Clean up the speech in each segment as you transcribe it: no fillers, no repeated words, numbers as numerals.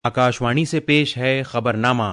आकाशवाणी से पेश है खबरनामा।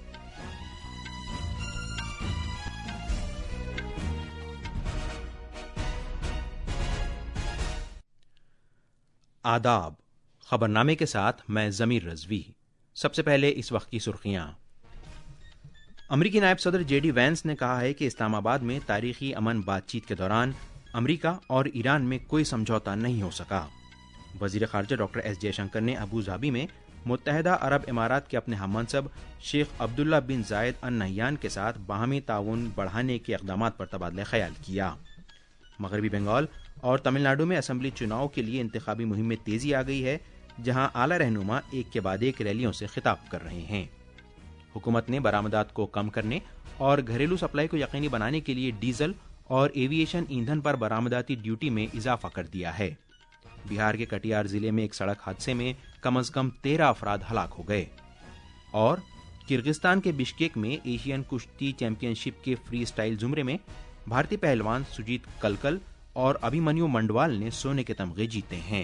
आदाब। खबरनामे के साथ मैं ज़मीर रज़वी। सबसे पहले इस वक्त की सुर्खियां। अमरीकी नायब सदर जेडी वैंस ने कहा है कि इस्लामाबाद में तारीखी अमन बातचीत के दौरान अमरीका और ईरान में कोई समझौता नहीं हो सका। वज़ीर ख़ारजा डॉक्टर एस जयशंकर ने अबू धाबी में मुत्तहदा अरब इमारात के अपने हममनसब शेख अब्दुल्ला बिन जायद अल नहयान के साथ बाहमी ताउन बढ़ाने के इक़दामात पर तबादला ख्याल किया। मगरबी बंगाल और तमिलनाडु में असम्बली चुनाव के लिए इंतखाबी मुहिम में तेज़ी आ गई है, जहां आला रहनुमा एक के बाद एक रैलियों से खिताब कर रहे हैं। हुकूमत ने बरामदात को कम करने और घरेलू सप्लाई को यकीनी बनाने के लिए डीजल और एविएशन ईंधन पर बरामदाती ड्यूटी में इजाफा कर दिया है। बिहार के कटिहार जिले में एक सड़क हादसे में कम से कम 13 अफराद हलाक हो गए। और किर्गिस्तान के बिश्केक में एशियन कुश्ती चैंपियनशिप के फ्री स्टाइल जुमरे में भारतीय पहलवान सुजीत कलकल और अभिमन्यु मंडवाल ने सोने के तमगे जीते हैं।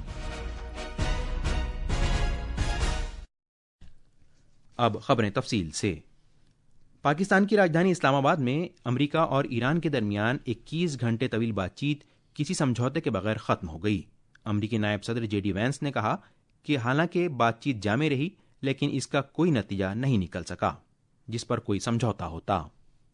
अब खबरें तफसील से। पाकिस्तान की राजधानी इस्लामाबाद में अमेरिका और ईरान के दरमियान 21 घंटे तवील बातचीत किसी समझौते के बगैर खत्म हो गई। अमरीकी नायब सदर जेडी वैंस ने कहा कि हालांकि बातचीत जारी रही, लेकिन इसका कोई नतीजा नहीं निकल सका जिस पर कोई समझौता होता।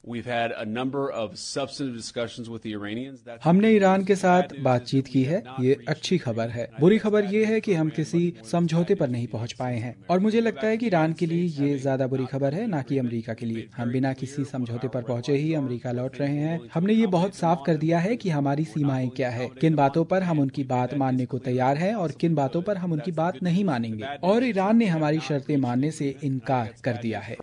हमने ईरान के साथ बातचीत की है, ये अच्छी खबर है। बुरी खबर ये है कि हम किसी समझौते पर नहीं पहुंच पाए हैं, और मुझे लगता है कि ईरान के लिए ये ज्यादा बुरी खबर है, ना कि अमेरिका के लिए। हम बिना किसी समझौते पर पहुंचे ही अमेरिका लौट रहे हैं। हमने ये बहुत साफ कर दिया है कि हमारी सीमाएं क्या है, किन बातों पर हम उनकी बात मानने को तैयार हैं और किन बातों पर हम उनकी बात नहीं मानेंगे। और ईरान ने हमारी शर्तें मानने से इनकार कर दिया है।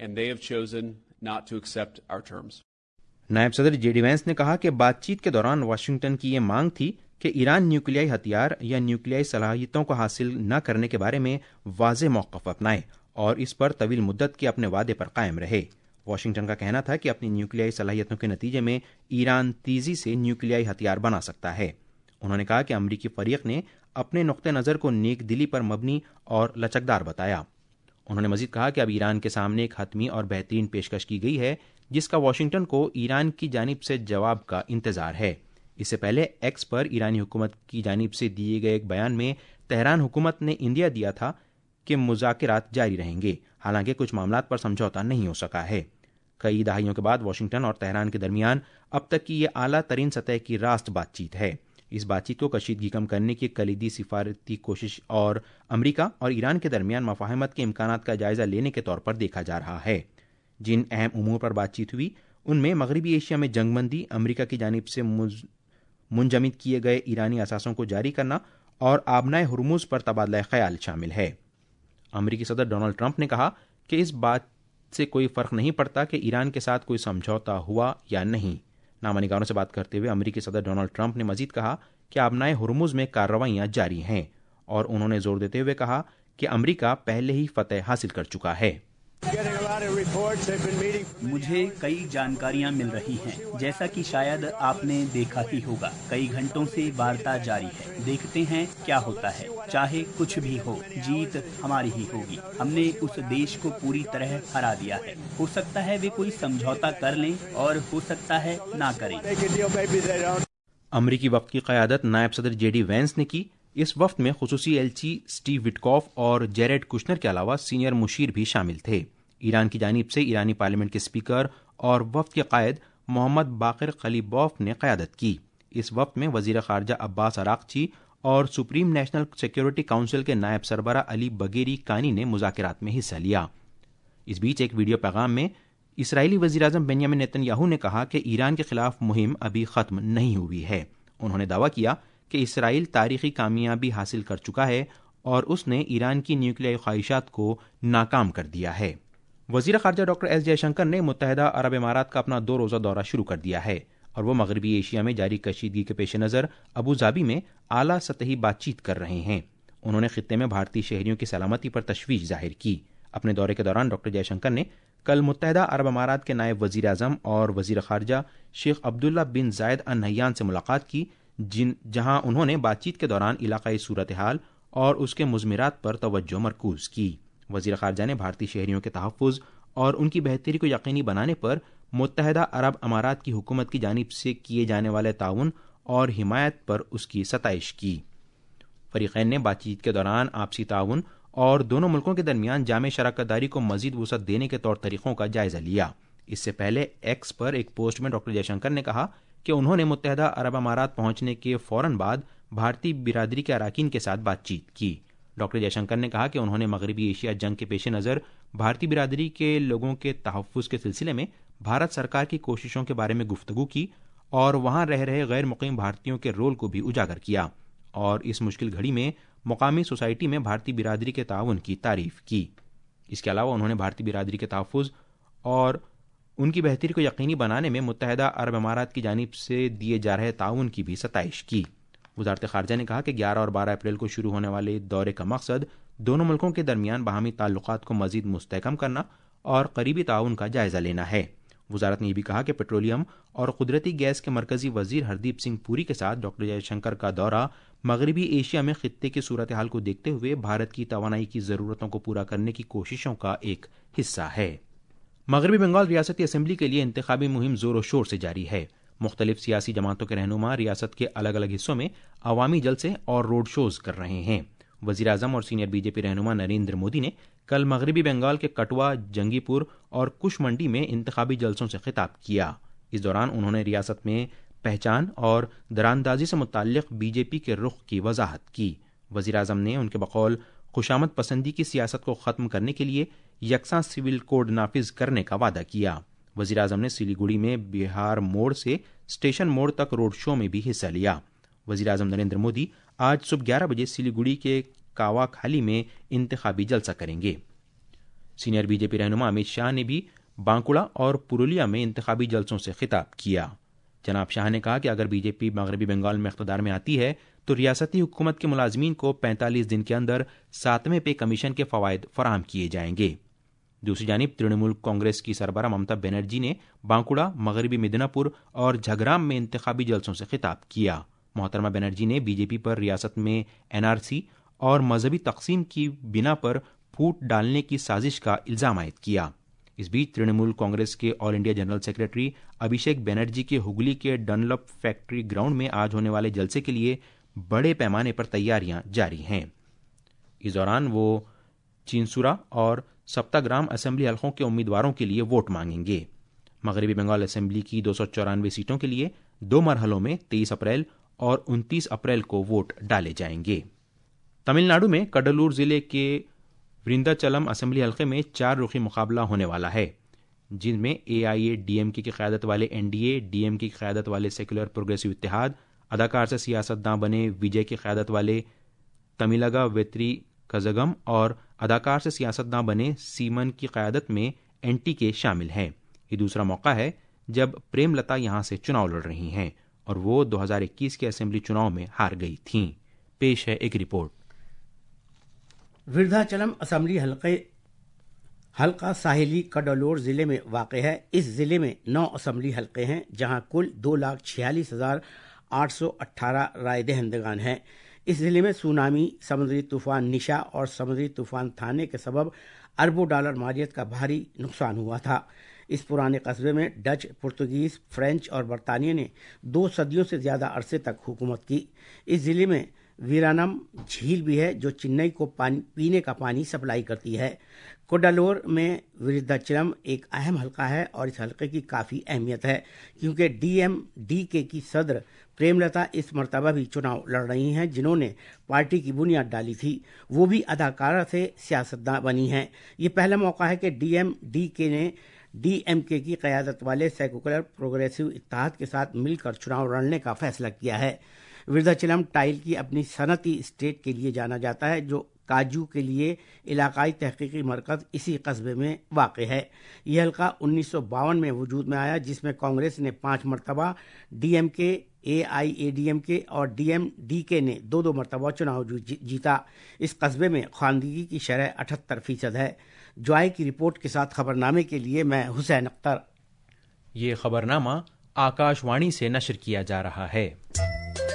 नायब सदर जेडी वैंस ने कहा कि बातचीत के दौरान वाशिंगटन की ये मांग थी कि ईरान न्यूक्लियाई हथियार या न्यूक्लियाई सलाहियतों को हासिल न करने के बारे में वाज़ेह मौक़िफ़ अपनाए और इस पर तवील मुद्दत के अपने वादे पर कायम रहे। वाशिंगटन का कहना था कि अपनी न्यूक्लियाई सलाहियतों के नतीजे में ईरान तेज़ी से न्यूक्लियाई हथियार बना सकता है। उन्होंने कहा कि अमरीकी फ़रीक ने अपने नुक़्ते नज़र को नेक दिली पर मबनी और लचकदार बताया। उन्होंने मज़ीद कहा कि अब ईरान के सामने एक हतमी और बेहतरीन पेशकश की गई है, जिसका वाशिंगटन को ईरान की जानिब से जवाब का इंतज़ार है। इससे पहले एक्स पर ईरानी हुकूमत की जानिब से दिए गए एक बयान में तेहरान हुकूमत ने इंदिया दिया था कि मुज़ाकरात जारी रहेंगे, हालांकि कुछ मामलात पर समझौता नहीं हो सका है। कई दहाइयों के बाद वाशिंगटन और तेहरान के दरमियान अब तक की ये आला तरीन सतह की रास्त बातचीत है। इस बातचीत को कशीदगी कम करने की कलीदी सिफारती कोशिश और अमरीका और ईरान के दरमियान मफाहमत के इम्कानात का जायजा लेने के तौर पर देखा जा रहा है। जिन अहम उमूर पर बातचीत हुई उनमें मगरबी एशिया में जंगबंदी, अमरीका की जानिब से मुंजमद किए गए ईरानी असासों को जारी करना और आबनाए हुर्मुज पर तबादला ख्याल शामिल है। अमरीकी सदर डोनाल्ड ट्रंप ने कहा कि इस बात से कोई फ़र्क नहीं पड़ता कि ईरान के साथ कोई समझौता हुआ या नहीं। नामानिगारों से बात करते हुए अमरीकी सदर डोनाल्ड ट्रंप ने मजीद कहा कि आबनाए हुर्मुज में कार्रवाइयाँ जारी हैं, और उन्होंने जोर देते हुए कहा कि अमरीका पहले ही फतह हासिल कर चुका है। मुझे कई जानकारियां मिल रही हैं, जैसा कि शायद आपने देखा ही होगा। कई घंटों से वार्ता जारी है, देखते हैं क्या होता है। चाहे कुछ भी हो, जीत हमारी ही होगी। हमने उस देश को पूरी तरह हरा दिया है। हो सकता है वे कोई समझौता कर लें और हो सकता है ना करें। अमरीकी वफ़द की क़यादत नायब सदर जेडी वैंस ने की। इस वफ़द में खुसूसी एलची स्टीव विटकॉफ और जेरेड कुशनर के अलावा सीनियर मुशीर भी शामिल थे। ईरान की जानिब से ईरानी पार्लियामेंट के स्पीकर और वफ़द के कायद मोहम्मद बाक़िर क़लीबॉफ ने क़यादत की। इस वफ़द में वज़ीर ख़ारजा अब्बास अराक़ची और सुप्रीम नेशनल सिक्योरिटी काउंसिल के नायब सरबरा अली बगेरी कानी ने मुज़ाकरात में हिस्सा लिया। इस बीच एक वीडियो पैगाम में इसराइली वज़ीर-ए-आज़म बेंयामिन नेतन्याहू ने कहा कि ईरान के खिलाफ मुहिम अभी ख़त्म नहीं हुई है। उन्होंने दावा किया कि इसराइल तारीख़ी कामयाबी हासिल कर चुका है और उसने ईरान की न्यूक्लियाई ख्वाहिशात को नाकाम कर दिया है। वज़ीर ख़ारजा डॉक्टर एस जयशंकर ने मुत्तहदा अरब इमारात का अपना 2 रोज़ा दौरा शुरू कर दिया है और वो मगरबी एशिया में जारी कशीदगी के पेश नज़र अबू धाबी में आला सतही बातचीत कर रहे हैं। उन्होंने खित्ते में भारतीय शहरियों की सलामती पर तशवीश जाहिर की। अपने दौरे के दौरान डॉक्टर जयशंकर ने कल मुत्तहदा अरब अमारात के नायब वज़ीर आज़म और वज़ीर ख़ारजा शेख अब्दुल्ला बिन जायद अल नहयान से मुलाकात की, जहां उन्होंने बातचीत के दौरान इलाक़ाई सूरत हाल और उसके मुज़मिरात पर तवज्जो मरकूज़ की। وزیر خارجہ نے بھارتی شہریوں کے تحفظ اور ان کی بہتری کو یقینی بنانے پر متحدہ عرب امارات کی حکومت کی جانب سے کیے جانے والے تعاون اور حمایت پر اس کی ستائش کی۔ فریقین نے بات چیت کے دوران آپسی تعاون اور دونوں ملکوں کے درمیان جامع شراکت داری کو مزید وسعت دینے کے طور طریقوں کا جائزہ لیا۔ اس سے پہلے ایکس پر ایک پوسٹ میں ڈاکٹر جے شنکر نے کہا کہ انہوں نے متحدہ عرب امارات پہنچنے کے فوراً بعد بھارتی برادری کے اراکین کے ساتھ بات چیت کی۔ ڈاکٹر جے شنکر نے کہا کہ انہوں نے مغربی ایشیا جنگ کے پیش نظر بھارتی برادری کے لوگوں کے تحفظ کے سلسلے میں بھارت سرکار کی کوششوں کے بارے میں گفتگو کی اور وہاں رہ رہے غیر مقیم بھارتیوں کے رول کو بھی اجاگر کیا اور اس مشکل گھڑی میں مقامی سوسائٹی میں بھارتی برادری کے تعاون کی تعریف کی۔ اس کے علاوہ انہوں نے بھارتی برادری کے تحفظ اور ان کی بہتری کو یقینی بنانے میں متحدہ عرب امارات کی جانب سے دیے جا رہے تعاون کی بھی ستائش کی۔ وزارت خارجہ نے کہا کہ 11 اور 12 اپریل کو شروع ہونے والے دورے کا مقصد دونوں ملکوں کے درمیان باہمی تعلقات کو مزید مستحکم کرنا اور قریبی تعاون کا جائزہ لینا ہے۔ وزارت نے یہ بھی کہا کہ پیٹرولیم اور قدرتی گیس کے مرکزی وزیر ہردیپ سنگھ پوری کے ساتھ ڈاکٹر جے شنکر کا دورہ مغربی ایشیا میں خطے کی صورتحال کو دیکھتے ہوئے بھارت کی توانائی کی ضرورتوں کو پورا کرنے کی کوششوں کا ایک حصہ ہے۔ مغربی بنگال ریاستی اسمبلی کے لیے انتخابی مہم زور و شور سے جاری ہے۔ مختلف سیاسی جماعتوں کے رہنما ریاست کے الگ الگ حصوں میں عوامی جلسے اور روڈ شوز کر رہے ہیں۔ وزیر اعظم اور سینئر بی جے پی رہنما نریندر مودی نے کل مغربی بنگال کے کٹوا، جنگی پور اور کش منڈی میں انتخابی جلسوں سے خطاب کیا۔ اس دوران انہوں نے ریاست میں پہچان اور دراندازی سے متعلق بی جے پی کے رخ کی وضاحت کی۔ وزیر اعظم نے ان کے بقول خوشامد پسندی کی سیاست کو ختم کرنے کے لیے یکساں سول کوڈ نافذ کرنے کا وعدہ کیا۔ وزیر اعظم نے سلی گوڑی میں بہار موڑ سے اسٹیشن موڑ تک روڈ شو میں بھی حصہ لیا۔ وزیر اعظم نریندر مودی آج صبح 11 بجے سلی گوڑی کے کاوا کھالی میں انتخابی جلسہ کریں گے۔ سینئر بی جے پی رہنما امت شاہ نے بھی بانکوڑا اور پرولیا میں انتخابی جلسوں سے خطاب کیا۔ جناب شاہ نے کہا کہ اگر بی جے پی مغربی بنگال میں اقتدار میں آتی ہے تو ریاستی حکومت کے ملازمین کو 45 دن کے اندر 7ویں پے کمیشن کے فوائد فراہم کیے جائیں گے۔ دوسری جانب ترنمول کانگریس کی سربراہ ممتا بنرجی نے بانکوڑا، مغربی مدنا پور اور جھگرام میں انتخابی جلسوں سے خطاب کیا۔ محترمہ بنرجی نے بی جے پی پر ریاست میں این آر سی اور مذہبی تقسیم کی بنا پر پھوٹ ڈالنے کی سازش کا الزام عائد کیا۔ اس بیچ ترنمول کانگریس کے all India general secretary Abhishek Banerjee کے ہگلی کے ڈنلپ فیکٹری گراؤنڈ میں آج ہونے والے جلسے کے لیے بڑے پیمانے پر تیاریاں جاری ہیں۔ اس دوران وہ چینسورا اور سپتا گرام اسمبلی حلقوں کے امیدواروں کے لیے ووٹ مانگیں گے۔ مغربی بنگال اسمبلی کی 294 سیٹوں کے لیے 2 مرحلوں میں 23 اپریل اور 29 اپریل کو ووٹ ڈالے جائیں گے۔ تمل ناڈو میں کڈلور ضلع کے ورنداچلم اسمبلی حلقے میں 4 رخی مقابلہ ہونے والا ہے، جن میں اے آئی اے ڈی ایم کے کی قیادت والے N D A, D M کی قیادت والے سیکولر پروگریسو اتحاد، اداکار سے سیاستداں بنے وجے کی قیادت والے تملگا ویتری کزگم اور اداکار سے سیاستداں بنے سیمن کی قیادت میں این ٹی کے شامل ہیں۔ یہ دوسرا موقع ہے جب پریم لتا یہاں سے چناؤ لڑ رہی ہیں اور وہ 2021 کے اسمبلی چناؤ میں ہار گئی تھیں۔ پیش ہے ایک رپورٹ۔ وردھاچلم اسمبلی حلقہ ساحلی کڈالور ضلع میں واقع ہے۔ اس ضلع میں 9 اسمبلی حلقے ہیں جہاں کل 2,46,818 رائے دہندگان ہیں۔ اس ضلع میں سونامی، سمندری طوفان نشا اور سمندری طوفان تھانے کے سبب اربوں ڈالر مالیت کا بھاری نقصان ہوا تھا۔ اس پرانے قصبے میں ڈچ، پرتگیز، فرینچ اور برطانیہ نے 2 صدیوں سے زیادہ عرصے تک حکومت کی۔ اس ضلع میں ویرانم جھیل بھی ہے جو چنئی کو پینے کا پانی سپلائی کرتی ہے۔ کوڈالور میں وردھاچلم ایک اہم حلقہ ہے اور اس حلقے کی کافی اہمیت ہے کیونکہ ڈی ایم ڈی کے کی صدر پریم لتا اس مرتبہ بھی چناؤ لڑ رہی ہیں، جنہوں نے پارٹی کی بنیاد ڈالی تھی۔ وہ بھی اداکارہ سے سیاستداں بنی ہیں۔ یہ پہلا موقع ہے کہ ڈی ایم ڈی کے نے ڈی ایم کے کی قیادت والے سیکولر پروگریسو اتحاد کے ساتھ مل کر چناؤ لڑنے کا فیصلہ کیا ہے۔ وردھاچلم ٹائل کی اپنی صنعتی اسٹیٹ کے لیے جانا جاتا ہے، جو کاجو کے لیے علاقائی تحقیقی مرکز اسی قصبے میں واقع ہے۔ یہ حلقہ 1952 میں وجود میں آیا، جس میں کانگریس نے 5 مرتبہ، ڈی ایم کے، اے آئی اے ڈی ایم کے اور ڈی ایم ڈی کے نے 2 مرتبہ چناؤ جیتا۔ اس قصبے میں خواندگی کی شرح 78% ہے۔ جوائے کی رپورٹ کے ساتھ خبرنامے کے لیے میں حسین اختر۔ یہ خبرنامہ آکاش وانی سے نشر کیا جا رہا ہے۔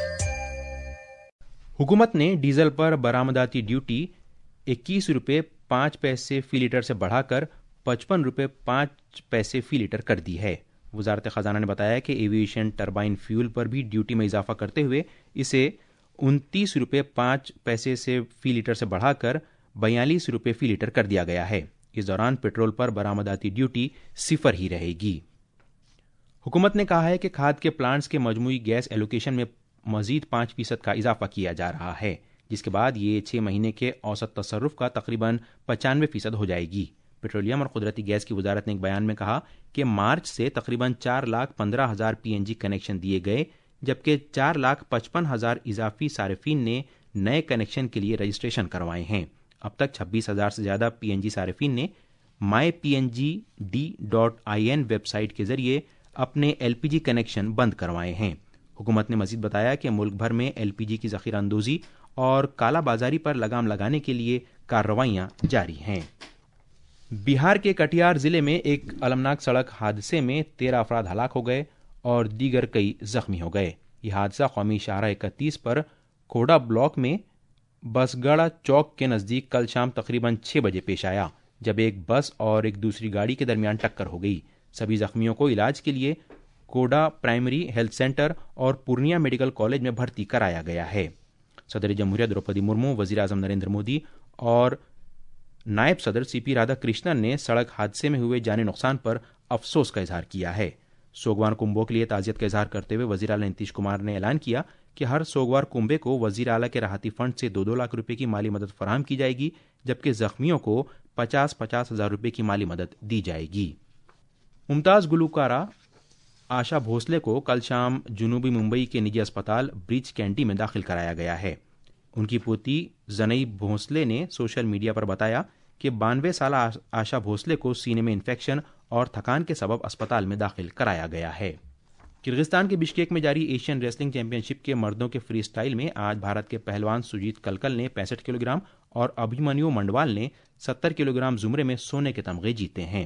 حکومت نے ڈیزل پر برآمداتی ڈیوٹی 21 روپے 5 पैसे फी लीटर से बढ़ाकर 55 रुपये 5 पैसे फी लीटर कर दी है। वजारत खजाना ने बताया कि एविएशन टरबाइन फ्यूल पर भी ड्यूटी में इजाफा करते हुए इसे 29 रुपये 5 पैसे से फी लीटर से बढ़ाकर 42 रुपये फी लीटर कर दिया गया है। इस दौरान पेट्रोल पर बरामदाती ड्यूटी 0 ही रहेगी। हुकूमत ने कहा है कि खाद के प्लांट्स के मजमूई गैस एलोकेशन में मजीद 5% का इजाफा किया जा रहा है, जिसके बाद ये 6 महीने के औसत तसर्रुफ का तकरीबन 95% हो जाएगी। पेट्रोलियम और कुदरती गैस की वजारत ने एक बयान में कहा कि मार्च से तकरीबन 4,15,000 PNG कनेक्शन दिए गए, जबकि 4,55,000 इजाफी सारिफिन ने नए कनेक्शन के लिए रजिस्ट्रेशन करवाए हैं। अब तक 26,000 से ज़्यादा PNG सारिफिन ने mypngd.in वेबसाइट के जरिए अपने LPG कनेक्शन बंद करवाए हैं। हुकूमत ने मजीद बताया कि मुल्क भर में LPG की ज़ख़ीरा अंदोज़ी और काला बाजारी पर लगाम लगाने के लिए कार्रवाइयाँ जारी हैं। बिहार के कटिहार जिले में एक अलमनाक सड़क हादसे में 13 अफराद हलाक हो गए और दीगर कई जख्मी हो गए। यह हादसा कौमी शाहराह 31 पर कोडा ब्लॉक में बसगड़ा चौक के नज़दीक कल शाम तकरीबन 6 बजे पेश आया, जब एक बस और एक दूसरी गाड़ी के दरमियान टक्कर हो गई। सभी जख्मियों को इलाज के लिए कोडा प्राइमरी हेल्थ सेंटर और पूर्णिया मेडिकल कॉलेज में भर्ती कराया गया है। सदर जमहूरिया द्रौपदी मुर्मू, वज़ीर आज़म नरेंद्र मोदी और नायब सदर CP राधाकृष्णन ने सड़क हादसे में हुए जानी नुकसान पर अफसोस का इजहार किया है। सोगवार कुंभों के लिए ताज़ियत का इजहार करते हुए वज़ीर आला नीतीश कुमार ने ऐलान किया कि हर सोगवार कुंभे को वज़ीर आला के राहती फंड से 2-2 लाख रुपए की माली मदद फराहम की जाएगी, जबकि जख्मियों को 50-50 हज़ार रुपए की माली मदद दी जाएगी। मुमताज़ गुलकारा आशा भोसले को कल शाम जुनूबी मुंबई के निजी अस्पताल ब्रीच कैंडी में दाखिल कराया गया है। उनकी पोती जनई भोसले ने सोशल मीडिया पर बताया कि 92 साल आशा भोसले को सीने में इन्फेक्शन और थकान के सबब अस्पताल में दाखिल कराया गया है। किर्गिस्तान के बिश्केक में जारी एशियन रेसलिंग चैंपियनशिप के मर्दों के फ्री स्टाइल में आज भारत के पहलवान सुजीत कलकल ने 65 किलोग्राम और अभिमन्यु मंडवाल ने 70 किलोग्राम जुमरे में सोने के तमगे जीते हैं।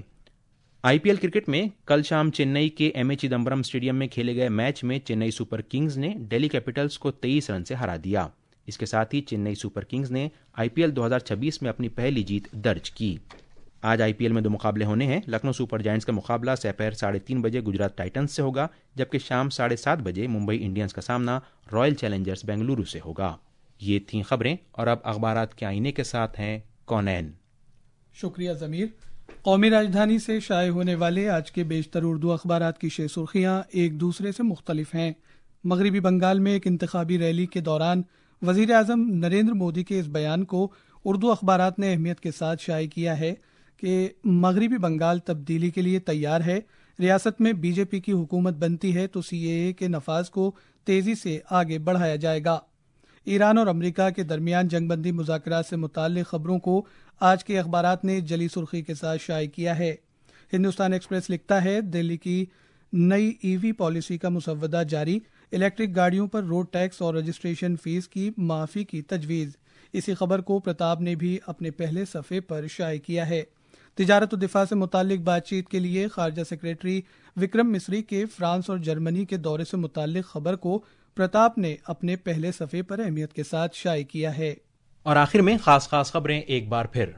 IPL क्रिकेट में कल शाम चेन्नई के MA चिदम्बरम स्टेडियम में खेले गए मैच में चेन्नई सुपर किंग्स ने दिल्ली कैपिटल्स को 23 रन से हरा दिया। इसके साथ ही चेन्नई सुपर किंग्स ने IPL 2026 में अपनी पहली जीत दर्ज की। आज IPL में 2 मुकाबले होने हैं। लखनऊ सुपर जायंट्स का मुकाबला दोपहर 3:30 बजे गुजरात टाइटंस से होगा, जबकि शाम 7:30 बजे मुंबई इंडियंस का सामना रॉयल चैलेंजर्स बेंगलुरु से होगा। ये थीं खबरें और अब अखबारात के आईने के साथ हैं कौनैन। शुक्रिया ज़मीर। कौमी राजधानी से शाये होने वाले आज के बेशतर उर्दू अखबारात की शेष सुर्खियां एक दूसरे से मुख्तलिफ हैं। मगरबी बंगाल में एक इंतखाबी रैली के दौरान वजीर आज़म नरेंद्र मोदी के इस बयान को उर्दू अखबारात ने अहमियत के साथ शाये किया है कि मगरबी बंगाल तब्दीली के लिए तैयार है। रियासत में BJP की हुकूमत बनती है तो CAA के नफाज को तेजी से आगे बढ़ाया जाएगा। ईरान और अमेरिका के दरमियान जंगबंदी मुज़ाकरात से मुताल्लिक़ खबरों को आज के अखबारात ने जली सुर्खी के साथ शाये किया है। हिंदुस्तान एक्सप्रेस लिखता है, दिल्ली की नई EV पॉलिसी का मुसव्वदा जारी, इलेक्ट्रिक गाड़ियों पर रोड टैक्स और रजिस्ट्रेशन फीस की माफी की तजवीज़। इसी खबर को प्रताप ने भी अपने पहले सफ़े पर शाये किया है। तिजारत और दिफा से मुताल्लिक बातचीत के लिए खारजा सेक्रेटरी विक्रम मिस्री के फ्रांस और जर्मनी के दौरे से मुताल्लिक खबर को प्रताप ने अपने पहले सफ़े पर अहमियत के साथ शाये किया है। और आखिर में खास खबरें एक बार फिर।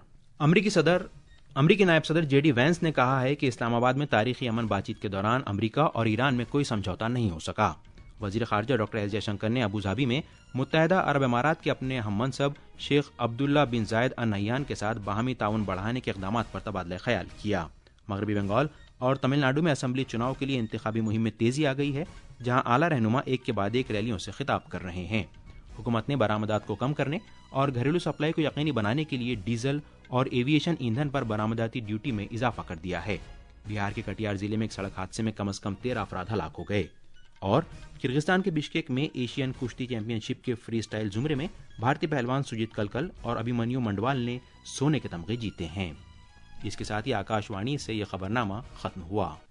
अमरीकी नायब सदर JD वैंस ने कहा है कि इस्लामाबाद में तारीखी अमन बातचीत के दौरान अमरीका और ईरान में कोई समझौता नहीं हो सका। वजीर खारजा डॉक्टर एस जयशंकर ने अबू धाबी में मुत्तहदा अरब अमारात के अपने हममनसब शेख अब्दुल्ला बिन जायद अल नह्यान के साथ बाहमी ताउन बढ़ाने के इक़दामात पर तबादला ख्याल किया। मगरबी बंगाल और तमिलनाडु में असम्बली चुनाव के लिए इंतखाबी मुहिम में तेजी आ गई है, जहां आला रहनुमा एक के बाद एक रैलियों से खिताब कर रहे हैं। हुकूमत ने बरामदात को कम करने और घरेलू सप्लाई को यकीनी बनाने के लिए डीजल और एविएशन ईंधन पर बरामदाती ड्यूटी में इजाफा कर दिया है। बिहार के कटिहार जिले में एक सड़क हादसे में कम से कम 13 अफराद हलाक हो गए। और किर्गिस्तान के बिश्केक में एशियन कुश्ती चैंपियनशिप के फ्री स्टाइल जुमरे में भारतीय पहलवान सुजीत कलकल और अभिमन्यु मंडवाल ने सोने के तमगे जीते हैं। इसके साथ ही आकाशवाणी से यह खबरनामा खत्म हुआ।